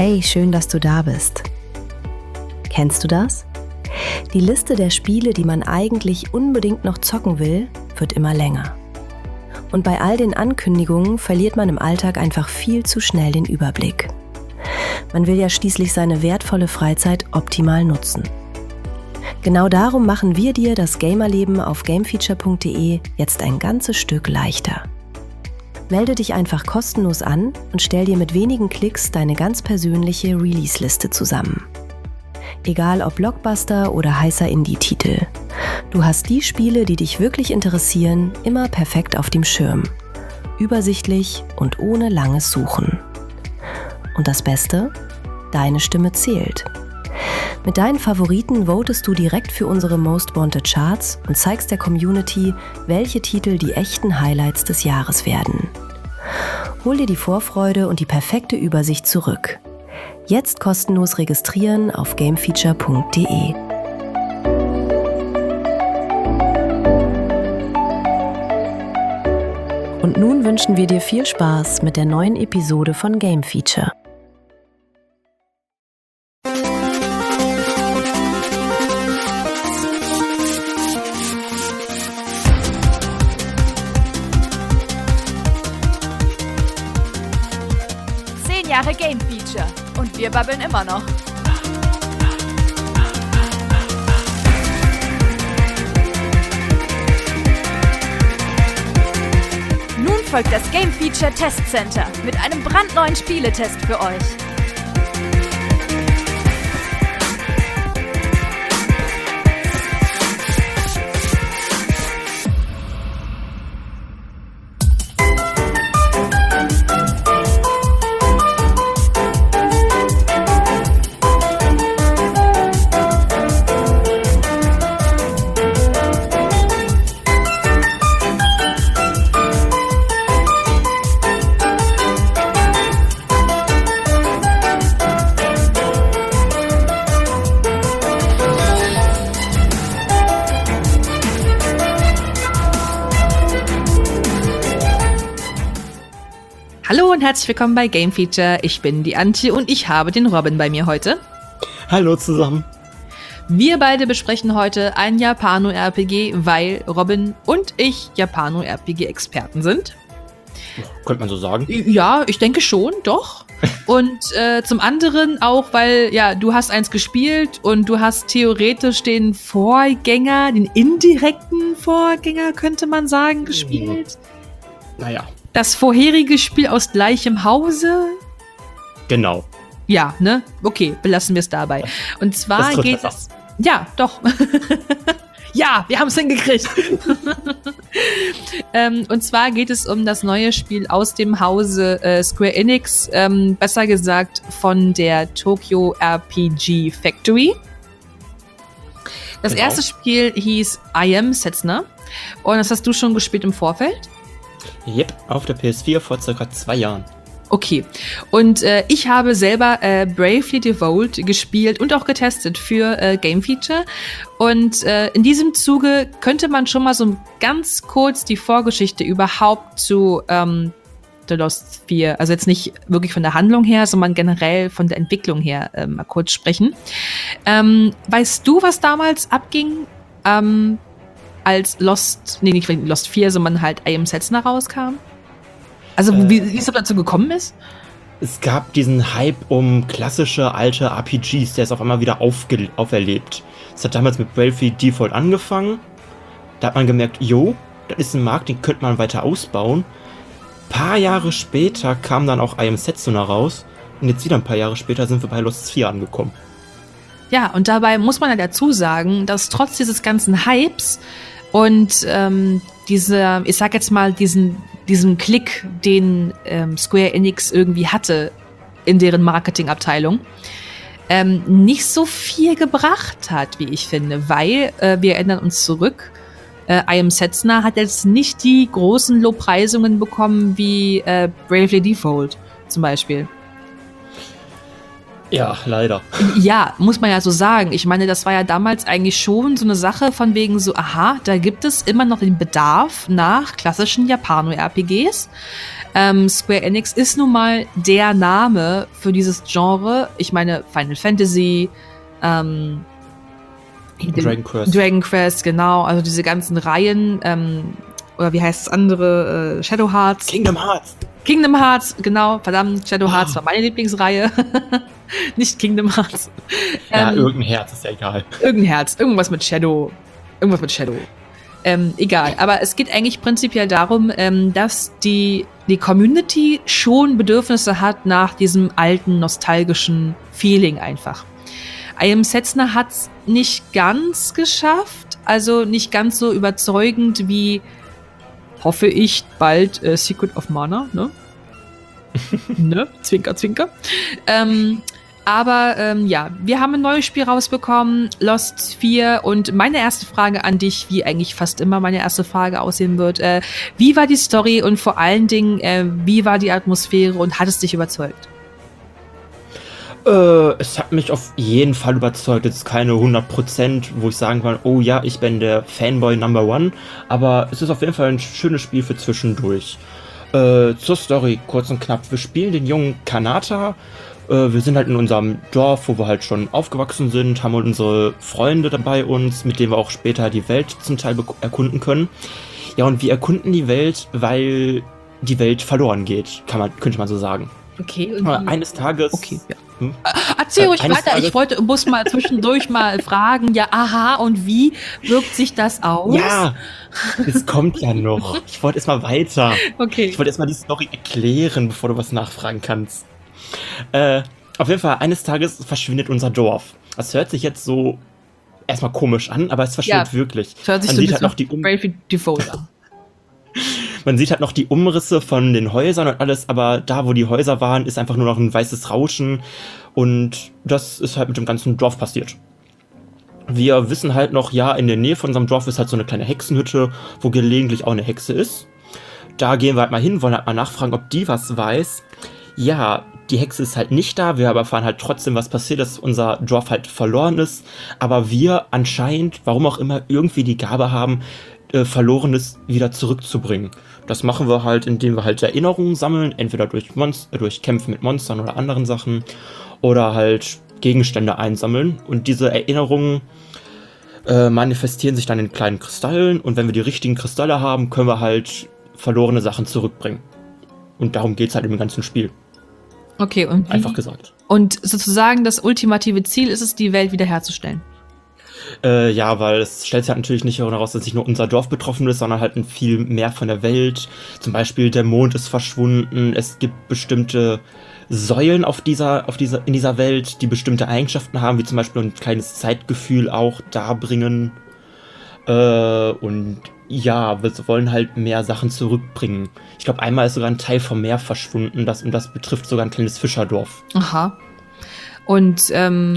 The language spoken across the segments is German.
Hey, schön, dass du da bist. Kennst du das? Die Liste der Spiele, die man eigentlich unbedingt noch zocken will, wird immer länger. Und bei all den Ankündigungen verliert man im Alltag einfach viel zu schnell den Überblick. Man will ja schließlich seine wertvolle Freizeit optimal nutzen. Genau darum machen wir dir das Gamerleben auf gamefeature.de jetzt ein ganzes Stück leichter. Melde dich einfach kostenlos an und stell dir mit wenigen Klicks deine ganz persönliche Release-Liste zusammen. Egal ob Blockbuster oder heißer Indie-Titel. Du hast die Spiele, die dich wirklich interessieren, immer perfekt auf dem Schirm. Übersichtlich und ohne langes Suchen. Und das Beste? Deine Stimme zählt. Mit deinen Favoriten votest du direkt für unsere Most Wanted Charts und zeigst der Community, welche Titel die echten Highlights des Jahres werden. Hol dir die Vorfreude und die perfekte Übersicht zurück. Jetzt kostenlos registrieren auf gamefeature.de. Und nun wünschen wir dir viel Spaß mit der neuen Episode von Game Feature. Jahre Game Feature und wir babbeln immer noch. Nun folgt das Game Feature Test Center mit einem brandneuen Spieletest für euch. Hallo und herzlich willkommen bei Game Feature. Ich bin die Antje und ich habe den Robin bei mir heute. Hallo zusammen. Wir beide besprechen heute ein Japano-RPG, weil Robin und ich Japano-RPG-Experten sind. Könnte man so sagen? Ja, ich denke schon, doch. Und zum anderen auch, weil ja, du hast eins gespielt und du hast theoretisch den Vorgänger, den indirekten Vorgänger, könnte man sagen, gespielt. Naja. Das vorherige Spiel aus gleichem Hause? Genau. Ja, ne? Okay, belassen wir es dabei. Und zwar geht es... Ja, doch. Ja, wir haben es hingekriegt. Und zwar geht es um das neue Spiel aus dem Hause Square Enix, besser gesagt von der Tokyo RPG Factory. Das erste Spiel hieß I Am Setsuna und das hast du schon gespielt im Vorfeld? Yep, auf der PS4 vor ca. 2 Jahren. Okay, und ich habe selber Bravely Default gespielt und auch getestet für Game Feature. Und in diesem Zuge könnte man schon mal so ganz kurz die Vorgeschichte überhaupt zu The Lost 4, also jetzt nicht wirklich von der Handlung her, sondern generell von der Entwicklung her mal kurz sprechen. Weißt du, was damals abging? Als nicht Lost 4, sondern halt I Am Setsuna rauskam? Also wie es dazu gekommen ist? Es gab diesen Hype um klassische alte RPGs, der ist auf einmal wieder auferlebt. Es hat damals mit Bravely Default angefangen. Da hat man gemerkt, das ist ein Markt, den könnte man weiter ausbauen. Ein paar Jahre später kam dann auch I Am Setsuna raus. Und jetzt wieder ein paar Jahre später sind wir bei Lost 4 angekommen. Ja, und dabei muss man ja dazu sagen, dass trotz dieses ganzen Hypes und diesem Klick, den Square Enix irgendwie hatte in deren Marketingabteilung, nicht so viel gebracht hat, wie ich finde, weil wir erinnern uns zurück, I Am Setsuna hat jetzt nicht die großen Lobpreisungen bekommen wie Bravely Default zum Beispiel. Ja, leider. Ja, muss man ja so sagen. Ich meine, das war ja damals eigentlich schon so eine Sache von wegen so, aha, da gibt es immer noch den Bedarf nach klassischen Japano-RPGs. Square Enix ist nun mal der Name für dieses Genre. Ich meine, Final Fantasy, Dragon Quest. Dragon Quest, genau. Also diese ganzen Reihen, oder wie heißt das andere? Shadow Hearts. Kingdom Hearts, genau. Verdammt, Shadow Hearts war meine Lieblingsreihe. Nicht Kingdom Hearts. Ja, irgendein Herz, ist ja egal. Irgendein Herz, irgendwas mit Shadow. Egal, aber es geht eigentlich prinzipiell darum, dass die Community schon Bedürfnisse hat nach diesem alten, nostalgischen Feeling einfach. I.M. Setsuna hat's nicht ganz geschafft, also nicht ganz so überzeugend wie, hoffe ich, bald Secret of Mana, ne? Ne? Zwinker, zwinker. Aber ja, wir haben ein neues Spiel rausbekommen, Lost 4. Und meine erste Frage an dich, wie eigentlich fast immer meine erste Frage aussehen wird, wie war die Story und vor allen Dingen, wie war die Atmosphäre und hat es dich überzeugt? Es hat mich auf jeden Fall überzeugt. Jetzt keine 100%, wo ich sagen kann, oh ja, ich bin der Fanboy Number One. Aber es ist auf jeden Fall ein schönes Spiel für zwischendurch. Zur Story, kurz und knapp. Wir spielen den jungen Kanata. Wir sind halt in unserem Dorf, wo wir halt schon aufgewachsen sind, haben unsere Freunde dabei uns, mit denen wir auch später die Welt zum Teil erkunden können. Ja, und wir erkunden die Welt, weil die Welt verloren geht, könnte man so sagen. Okay. Eines Tages... Okay, ja. Erzähl ruhig weiter, ich muss mal zwischendurch mal fragen, ja, aha, und wie wirkt sich das aus? Ja, es kommt ja noch. Ich wollte erst mal weiter. Okay. Ich wollte erst mal die Story erklären, bevor du was nachfragen kannst. Auf jeden Fall, eines Tages verschwindet unser Dorf. Das hört sich jetzt so erstmal komisch an, aber es verschwindet wirklich. Es hört sich Man so sieht halt halt noch die Bravely Default an. Man sieht halt noch die Umrisse von den Häusern und alles, aber da, wo die Häuser waren, ist einfach nur noch ein weißes Rauschen und das ist halt mit dem ganzen Dorf passiert. Wir wissen halt noch, ja, in der Nähe von unserem Dorf ist halt so eine kleine Hexenhütte, wo gelegentlich auch eine Hexe ist. Da gehen wir halt mal hin, wollen halt mal nachfragen, ob die was weiß. Ja, die Hexe ist halt nicht da, wir aber erfahren halt trotzdem, was passiert ist, unser Dorf halt verloren ist, aber wir anscheinend, warum auch immer, irgendwie die Gabe haben, Verlorenes wieder zurückzubringen. Das machen wir halt, indem wir halt Erinnerungen sammeln, entweder durch Kämpfe mit Monstern oder anderen Sachen oder halt Gegenstände einsammeln und diese Erinnerungen manifestieren sich dann in kleinen Kristallen und wenn wir die richtigen Kristalle haben, können wir halt verlorene Sachen zurückbringen. Und darum geht's halt im ganzen Spiel. Okay, und wie? Einfach gesagt. Und sozusagen das ultimative Ziel ist es, die Welt wiederherzustellen. Ja, weil es stellt sich halt natürlich nicht heraus, dass nicht nur unser Dorf betroffen ist, sondern halt viel mehr von der Welt. Zum Beispiel der Mond ist verschwunden, es gibt bestimmte Säulen in dieser Welt, die bestimmte Eigenschaften haben, wie zum Beispiel ein kleines Zeitgefühl auch darbringen. Und ja, wir wollen halt mehr Sachen zurückbringen. Ich glaube, einmal ist sogar ein Teil vom Meer verschwunden, und das betrifft sogar ein kleines Fischerdorf. Aha. Und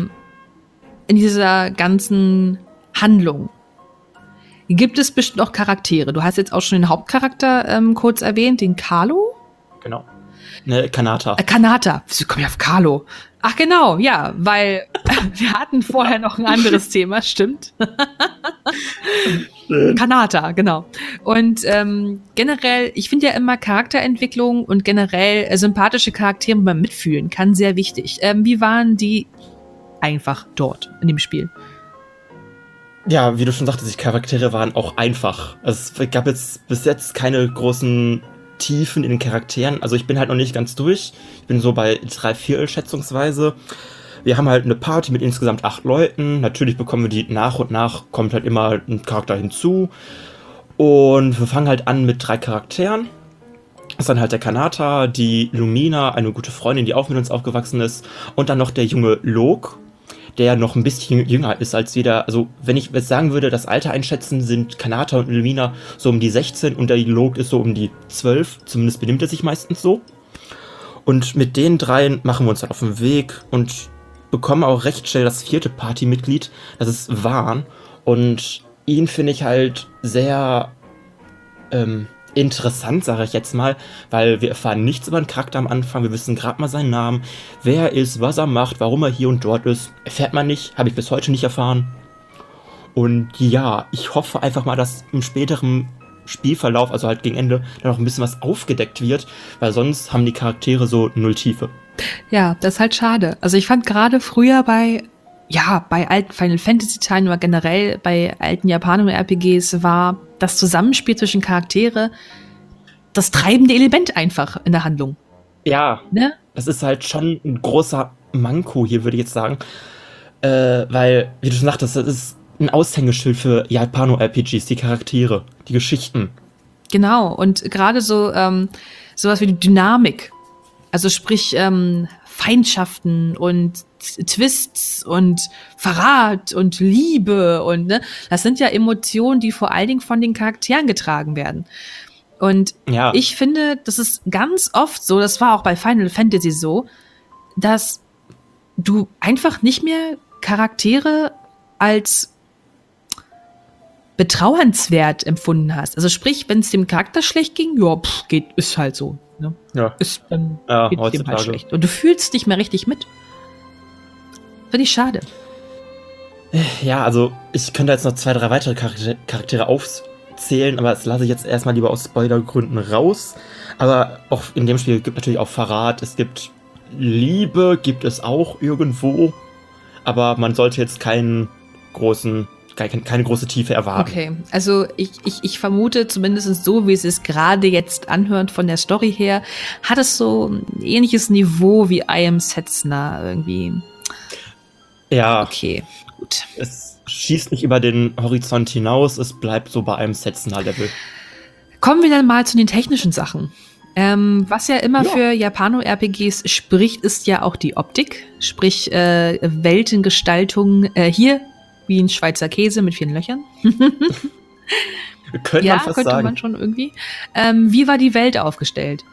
in dieser ganzen Handlung gibt es bestimmt auch Charaktere. Du hast jetzt auch schon den Hauptcharakter kurz erwähnt, den Carlo? Genau. Ne, Kanata. Kanata. Wieso komme ich auf Carlo? Ach genau, ja, weil wir hatten vorher noch ein anderes Thema, stimmt. Kanata, genau. Und generell, ich finde ja immer Charakterentwicklung und generell sympathische Charaktere beim Mitfühlen kann sehr wichtig. Wie waren die einfach dort in dem Spiel? Ja, wie du schon sagtest, die Charaktere waren auch einfach. Also es gab jetzt bis jetzt keine großen Tiefen in den Charakteren. Also ich bin halt noch nicht ganz durch. Ich bin so bei 3/4 schätzungsweise. Wir haben halt eine Party mit insgesamt 8 Leuten. Natürlich bekommen wir die nach und nach, kommt halt immer ein Charakter hinzu. Und wir fangen halt an mit 3 Charakteren. Das ist dann halt der Kanata, die Lumina, eine gute Freundin, die auch mit uns aufgewachsen ist. Und dann noch der junge Lok, der noch ein bisschen jünger ist als jeder. Also wenn ich jetzt sagen würde, das Alter einschätzen, sind Kanata und Lumina so um die 16 und der Lok ist so um die 12. Zumindest benimmt er sich meistens so. Und mit den 3 machen wir uns dann auf den Weg und bekommen auch recht schnell das 4. Partymitglied. Das ist Vaan. Und ihn finde ich halt sehr interessant, sage ich jetzt mal, weil wir erfahren nichts über den Charakter am Anfang, wir wissen gerade mal seinen Namen, wer er ist, was er macht, warum er hier und dort ist, erfährt man nicht, habe ich bis heute nicht erfahren. Und ja, ich hoffe einfach mal, dass im späteren Spielverlauf, also halt gegen Ende, dann noch ein bisschen was aufgedeckt wird, weil sonst haben die Charaktere so null Tiefe. Ja, das ist halt schade. Also ich fand gerade früher bei alten Final Fantasy Teilen oder generell bei alten Japaner-RPGs war das Zusammenspiel zwischen Charaktere das treibende Element einfach in der Handlung. Ja, Ne? das ist halt schon ein großer Manko hier, würde ich jetzt sagen. Weil, wie du schon sagtest, das ist ein Aushängeschild für Japano-RPGs, die Charaktere, die Geschichten. Genau, und gerade so sowas wie die Dynamik. Also sprich Feindschaften und Twists und Verrat und Liebe und ne, das sind ja Emotionen, die vor allen Dingen von den Charakteren getragen werden. Und Ja. ich finde, das ist ganz oft so, das war auch bei Final Fantasy so, dass du einfach nicht mehr Charaktere als betrauernswert empfunden hast. Also sprich, wenn es dem Charakter schlecht ging, ja, ist halt so. Ne? Ja. Dann Ja, geht's dem halt heutzutage. schlecht. Und du fühlst nicht mehr richtig mit. Finde ich schade. Ja, also ich könnte jetzt noch 2, 3 weitere Charaktere aufzählen, aber das lasse ich jetzt erstmal lieber aus Spoilergründen raus. Aber auch in dem Spiel gibt es natürlich auch Verrat, es gibt Liebe, gibt es auch irgendwo, aber man sollte jetzt keine große Tiefe erwarten. Okay, also ich vermute zumindest so, wie es sich gerade jetzt anhört von der Story her, hat es so ein ähnliches Niveau wie I Am Setsuna irgendwie. Ja, Okay, gut. es schießt nicht über den Horizont hinaus, es bleibt so bei einem Setsuna-Level. Kommen wir dann mal zu den technischen Sachen. Was ja immer Ja. für Japano-RPGs spricht, ist ja auch die Optik. Sprich, Weltengestaltung hier wie ein Schweizer Käse mit 4 Löchern. Könnte Ja, man fast könnte sagen. man schon irgendwie. Wie war die Welt aufgestellt?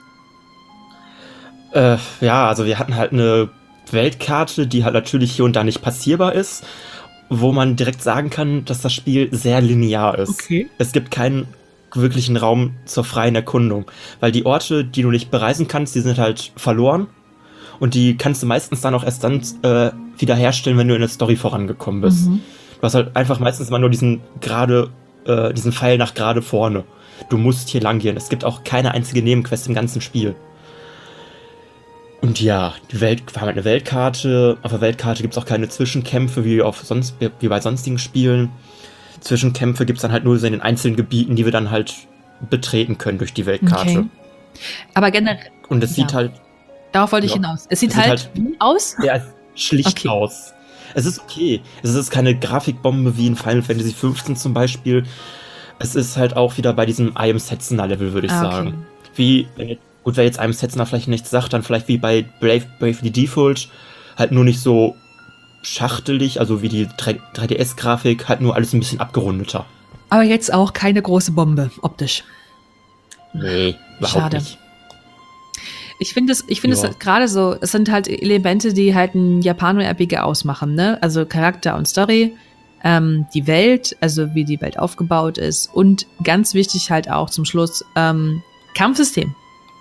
Ja, also wir hatten halt eine Weltkarte, die halt natürlich hier und da nicht passierbar ist, wo man direkt sagen kann, dass das Spiel sehr linear ist. Okay. Es gibt keinen wirklichen Raum zur freien Erkundung, weil die Orte, die du nicht bereisen kannst, die sind halt verloren und die kannst du meistens dann auch erst dann wiederherstellen, wenn du in der Story vorangekommen bist. Mhm. Du hast halt einfach meistens immer nur diesen Pfeil nach gerade vorne. Du musst hier lang gehen. Es gibt auch keine einzige Nebenquest im ganzen Spiel. Und ja, wir haben halt eine Weltkarte. Auf der Weltkarte gibt es auch keine Zwischenkämpfe wie bei sonstigen Spielen. Zwischenkämpfe gibt es dann halt nur so in den einzelnen Gebieten, die wir dann halt betreten können durch die Weltkarte. Okay. Aber generell, Und es sieht Ja. halt darauf wollte ich Ja. hinaus. Es sieht Es sieht halt halt- wie aus. ja, schlicht Okay. aus. Es ist okay. Es ist keine Grafikbombe wie in Final Fantasy 15 zum Beispiel. Es ist halt auch wieder bei diesem I Am Setsuna-Level, würde ich Ah, okay. sagen. Wer jetzt I Am Setsuna vielleicht nichts sagt, dann vielleicht wie bei Bravely Default, halt nur nicht so schachtelig, also wie die 3DS-Grafik, halt nur alles ein bisschen abgerundeter. Aber jetzt auch keine große Bombe, optisch. Nee, überhaupt Schade. nicht. Ich finde es Ja. gerade so, es sind halt Elemente, die halt ein Japano-RPG ausmachen, ne? Also Charakter und Story, die Welt, also wie die Welt aufgebaut ist und ganz wichtig halt auch zum Schluss, Kampfsystem.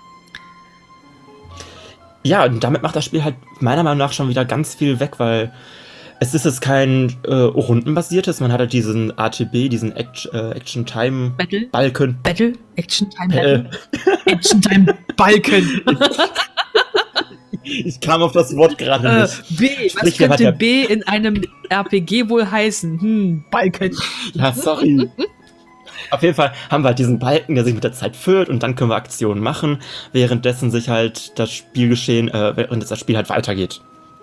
Ja, und damit macht das Spiel halt meiner Meinung nach schon wieder ganz viel weg, weil es ist jetzt kein rundenbasiertes, man hat halt diesen ATB, diesen Action-Time-Balken. Battle? Action Time Battle? Action Time Balken. Ich kam auf das Wort gerade nicht. B. Was Sprich mir könnte weiter. B in einem RPG wohl heißen? Balken. Ja, sorry. Auf jeden Fall haben wir halt diesen Balken, der sich mit der Zeit füllt und dann können wir Aktionen machen, währenddessen sich halt das Spielgeschehen, während das Spiel halt weitergeht.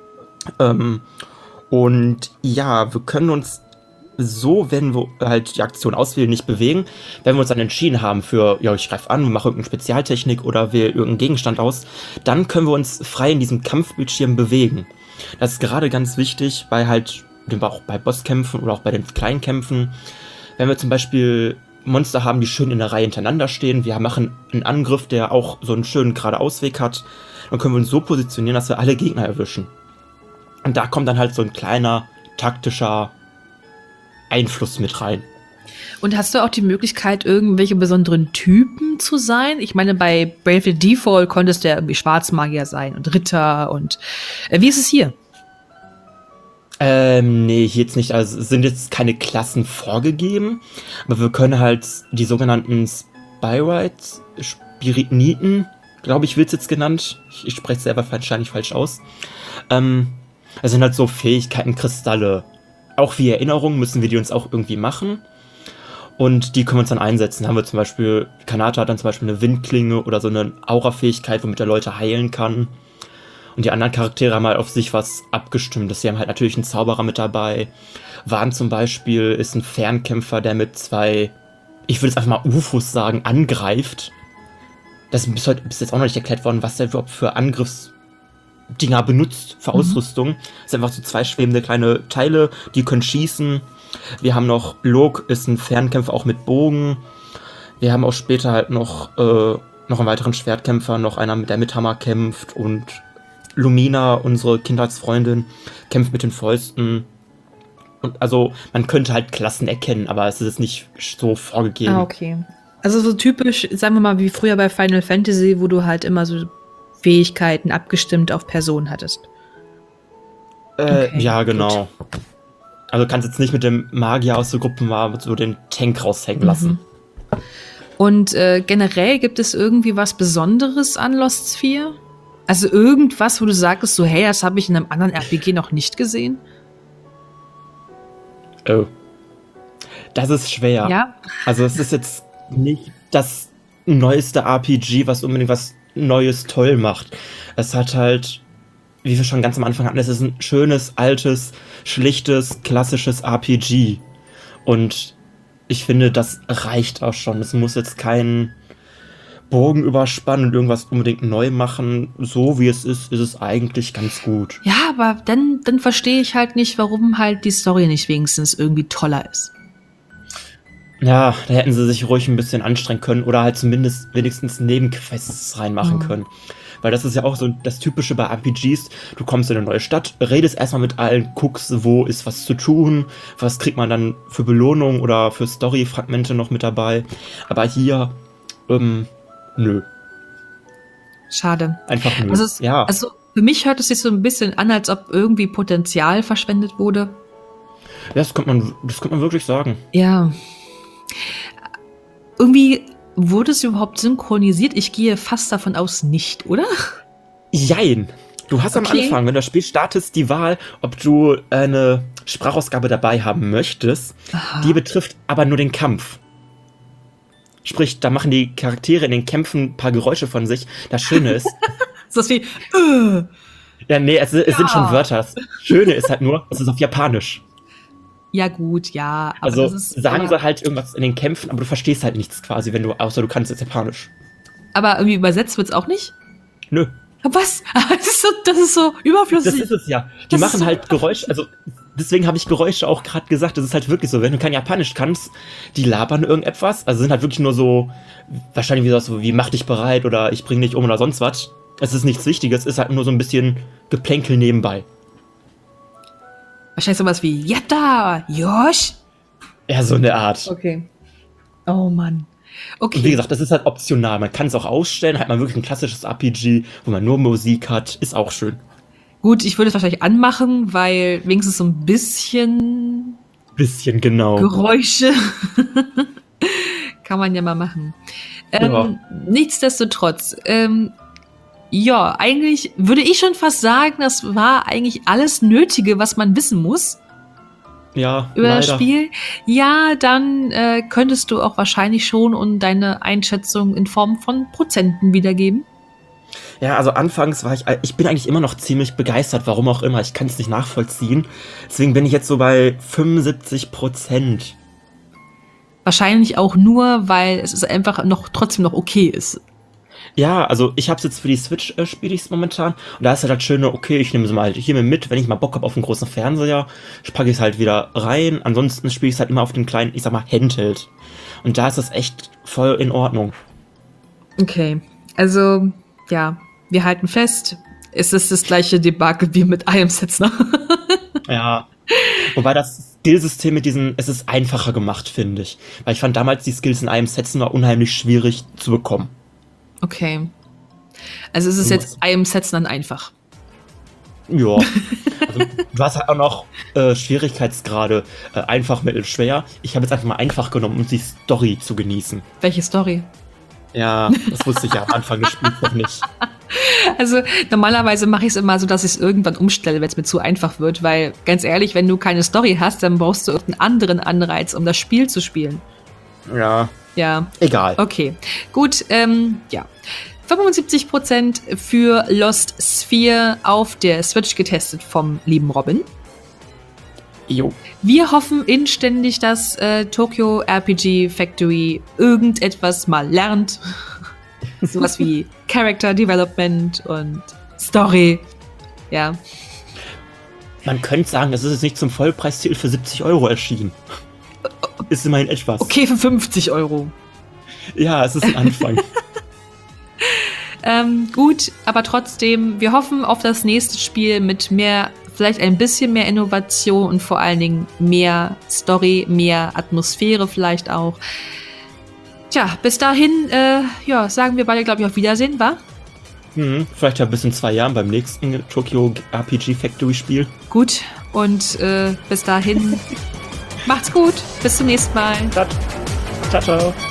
Und ja, wir können uns so, wenn wir halt die Aktion auswählen, nicht bewegen. Wenn wir uns dann entschieden haben für, ja, ich greife an, mache irgendeine Spezialtechnik oder wähle irgendeinen Gegenstand aus, dann können wir uns frei in diesem Kampfbildschirm bewegen. Das ist gerade ganz wichtig, auch bei Bosskämpfen oder auch bei den kleinen Kämpfen. Wenn wir zum Beispiel Monster haben, die schön in der Reihe hintereinander stehen, wir machen einen Angriff, der auch so einen schönen geradeausweg hat, dann können wir uns so positionieren, dass wir alle Gegner erwischen. Und da kommt dann halt so ein kleiner taktischer Einfluss mit rein. Und hast du auch die Möglichkeit, irgendwelche besonderen Typen zu sein? Ich meine, bei Bravely Default konntest du ja irgendwie Schwarzmagier sein und Ritter und wie ist es hier? Nee, hier jetzt nicht. Also es sind jetzt keine Klassen vorgegeben, aber wir können halt die sogenannten Spirites, Spiritniten, glaube ich, wird es jetzt genannt. Ich spreche es selber wahrscheinlich falsch aus. Das sind halt so Fähigkeiten, Kristalle. Auch wie Erinnerungen müssen wir die uns auch irgendwie machen. Und die können wir uns dann einsetzen. Da haben wir zum Beispiel, Kanata hat dann zum Beispiel eine Windklinge oder so eine Aura-Fähigkeit, womit er Leute heilen kann. Und die anderen Charaktere haben halt auf sich was abgestimmt. Sie haben halt natürlich einen Zauberer mit dabei. Van zum Beispiel ist ein Fernkämpfer, der mit 2, ich würde jetzt einfach mal UFOs sagen, angreift. Das ist bis jetzt auch noch nicht erklärt worden, was der überhaupt für Angriffsdinger benutzt, für Ausrüstung. Das sind einfach so 2 schwebende kleine Teile, die können schießen. Wir haben noch Lok, ist ein Fernkämpfer auch mit Bogen. Wir haben auch später halt noch einen weiteren Schwertkämpfer, noch einer, der mit Hammer kämpft. Und Lumina, unsere Kindheitsfreundin, kämpft mit den Fäusten. Und also man könnte halt Klassen erkennen, aber es ist jetzt nicht so vorgegeben. Ah, okay. Also so typisch, sagen wir mal, wie früher bei Final Fantasy, wo du halt immer so Fähigkeiten abgestimmt auf Personen hattest. Okay, ja, genau. Gut. Also du kannst jetzt nicht mit dem Magier aus der Gruppe mal so den Tank raushängen lassen. Und generell gibt es irgendwie was Besonderes an Lost Sphere? Also irgendwas, wo du sagst, so hey, das habe ich in einem anderen RPG noch nicht gesehen? Oh. Das ist schwer. Ja. Also es ist jetzt nicht das neueste RPG, was unbedingt was Neues toll macht. Es hat halt, wie wir schon ganz am Anfang hatten, es ist ein schönes, altes, schlichtes, klassisches RPG. Und ich finde, das reicht auch schon. Es muss jetzt keinen Bogen überspannen und irgendwas unbedingt neu machen. So wie es ist es eigentlich ganz gut. Ja, aber dann verstehe ich halt nicht, warum halt die Story nicht wenigstens irgendwie toller ist. Ja, da hätten sie sich ruhig ein bisschen anstrengen können oder halt zumindest wenigstens Nebenquests reinmachen können. Weil das ist ja auch so das Typische bei RPGs. Du kommst in eine neue Stadt, redest erstmal mit allen, guckst, wo ist was zu tun, was kriegt man dann für Belohnung oder für Story-Fragmente noch mit dabei. Aber hier, nö. Schade. Einfach nö. Also für mich hört es sich so ein bisschen an, als ob irgendwie Potenzial verschwendet wurde. Ja, das könnte man wirklich sagen. Ja. Irgendwie wurde es überhaupt synchronisiert? Ich gehe fast davon aus, nicht, oder? Jein. Du hast am Anfang, wenn du das Spiel startest, die Wahl, ob du eine Sprachausgabe dabei haben möchtest. Aha. Die betrifft aber nur den Kampf. Sprich, da machen die Charaktere in den Kämpfen ein paar Geräusche von sich. Das Schöne ist... ist das wie... Ja, nee, es sind schon Wörter. Das Schöne ist halt nur, es ist auf Japanisch. Ja gut, ja. Aber also das ist, sagen sie halt irgendwas in den Kämpfen, aber du verstehst halt nichts quasi, außer du kannst jetzt Japanisch. Aber irgendwie übersetzt wird's auch nicht? Nö. Was? Das ist so überflüssig. Das ist es ja. Die machen halt Geräusche, also deswegen habe ich Geräusche auch gerade gesagt, das ist halt wirklich so, wenn du kein Japanisch kannst, die labern irgendetwas, also sind halt wirklich nur so, wahrscheinlich wie mach dich bereit oder ich bring dich um oder sonst was. Es ist nichts Wichtiges, es ist halt nur so ein bisschen Geplänkel nebenbei. Wahrscheinlich sowas wie Yatta, Josh. Ja, so eine Art. Okay. Oh Mann. Okay. Und wie gesagt, das ist halt optional. Man kann es auch ausstellen, hat man wirklich ein klassisches RPG, wo man nur Musik hat, ist auch schön. Gut, ich würde es wahrscheinlich anmachen, weil wenigstens so ein bisschen genau. Geräusche kann man ja mal machen. Ja. Nichtsdestotrotz, ja, eigentlich würde ich schon fast sagen, das war eigentlich alles Nötige, was man wissen muss. Ja, über leider. Das Spiel. Ja, dann könntest du auch wahrscheinlich schon deine Einschätzung in Form von Prozenten wiedergeben. Ja, also anfangs ich bin eigentlich immer noch ziemlich begeistert, warum auch immer. Ich kann es nicht nachvollziehen. Deswegen bin ich jetzt so bei 75%. Wahrscheinlich auch nur, weil es einfach trotzdem noch okay ist. Ja, also ich hab's jetzt für die Switch spiele ich's momentan und da ist halt das Schöne, okay, ich nehme es mal halt hier mit, wenn ich mal Bock habe auf einen großen Fernseher, packe ich es halt wieder rein, ansonsten spiele ich es halt immer auf den kleinen, ich sag mal, Handheld. Und da ist das echt voll in Ordnung. Okay, also, ja, wir halten fest, es ist das gleiche Debakel wie mit I Am Setsuna. Ja, Wobei das Skillsystem mit diesen, es ist einfacher gemacht, finde ich. Weil ich fand damals die Skills in einem Setzen war unheimlich schwierig zu bekommen. Okay. Also ist es jetzt einem Setzen dann einfach. Ja. Also, du hast halt auch noch Schwierigkeitsgrade einfach, mittel, schwer. Ich habe jetzt einfach mal einfach genommen, um die Story zu genießen. Welche Story? Ja, das wusste ich ja am Anfang des Spiels noch nicht. Also normalerweise mache ich es immer so, dass ich es irgendwann umstelle, wenn es mir zu einfach wird, weil ganz ehrlich, wenn du keine Story hast, dann brauchst du irgendeinen anderen Anreiz, um das Spiel zu spielen. Ja. Ja. Egal. Okay, gut, ja. 75% für Lost Sphere auf der Switch getestet vom lieben Robin. Jo. Wir hoffen inständig, dass Tokyo RPG Factory irgendetwas mal lernt. Sowas wie Character Development und Story. Ja. Man könnte sagen, es ist jetzt nicht zum Vollpreistitel für 70 € erschienen. Ist immerhin etwas. Okay, für 50 €. Ja, es ist ein Anfang. Gut, aber trotzdem, wir hoffen auf das nächste Spiel mit mehr, vielleicht ein bisschen mehr Innovation und vor allen Dingen mehr Story, mehr Atmosphäre vielleicht auch. Tja, bis dahin, ja, sagen wir beide, glaube ich, auf Wiedersehen, wa? Vielleicht ja bis in 2 Jahren beim nächsten Tokyo RPG Factory Spiel. Gut, und bis dahin, macht's gut, bis zum nächsten Mal. Ciao, ciao.